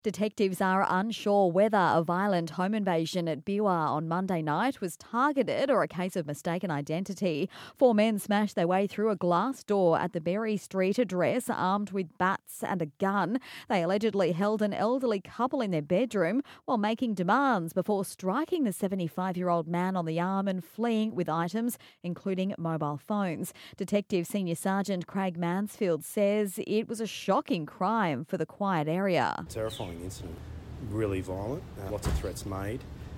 Detectives are unsure whether a violent home invasion at Biwa on Monday night was targeted or a case of mistaken identity. Four men smashed their way through a glass door at the Berry Street address armed with bats and a gun. They allegedly held an elderly couple in their bedroom while making demands before striking the 75-year-old man on the arm and fleeing with items, including mobile phones. Detective Senior Sergeant Craig Mansfield says it was a shocking crime for the quiet area. Terrifying incident, really violent, lots of threats made.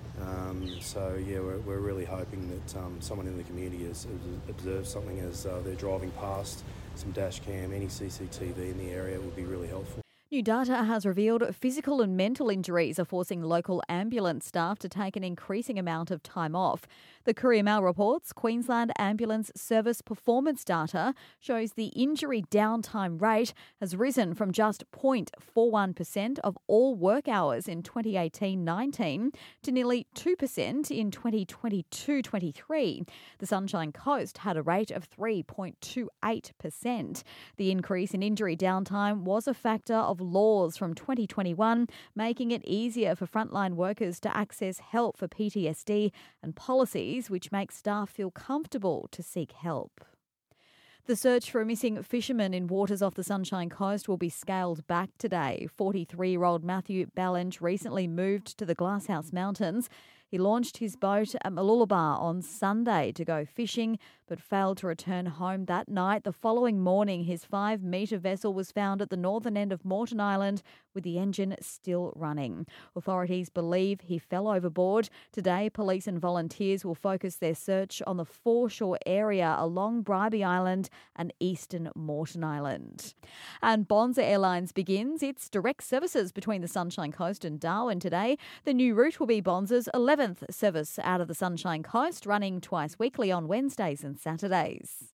We're really hoping that someone in the community has observed something as they're driving past. Some dash cam, any CCTV in the area would be really helpful. New data has revealed physical and mental injuries are forcing local ambulance staff to take an increasing amount of time off. The Courier Mail reports Queensland Ambulance Service performance data shows the injury downtime rate has risen from just 0.41% of all work hours in 2018-19 to nearly 2% in 2022-23. The Sunshine Coast had a rate of 3.28%. The increase in injury downtime was a factor of laws from 2021, making it easier for frontline workers to access help for PTSD and policies which make staff feel comfortable to seek help. The search for a missing fisherman in waters off the Sunshine Coast will be scaled back today. 43-year-old Matthew Ballange recently moved to the Glasshouse Mountains. He launched his boat at Mooloolaba on Sunday to go fishing, but failed to return home that night. The following morning, his 5-metre vessel was found at the northern end of Moreton Island with the engine still running. Authorities believe he fell overboard. Today, police and volunteers will focus their search on the foreshore area along Bribie Island and eastern Moreton Island. And Bonza Airlines begins its direct services between the Sunshine Coast and Darwin today. The new route will be Bonza's 11th service out of the Sunshine Coast, running twice weekly on Wednesdays and Saturdays.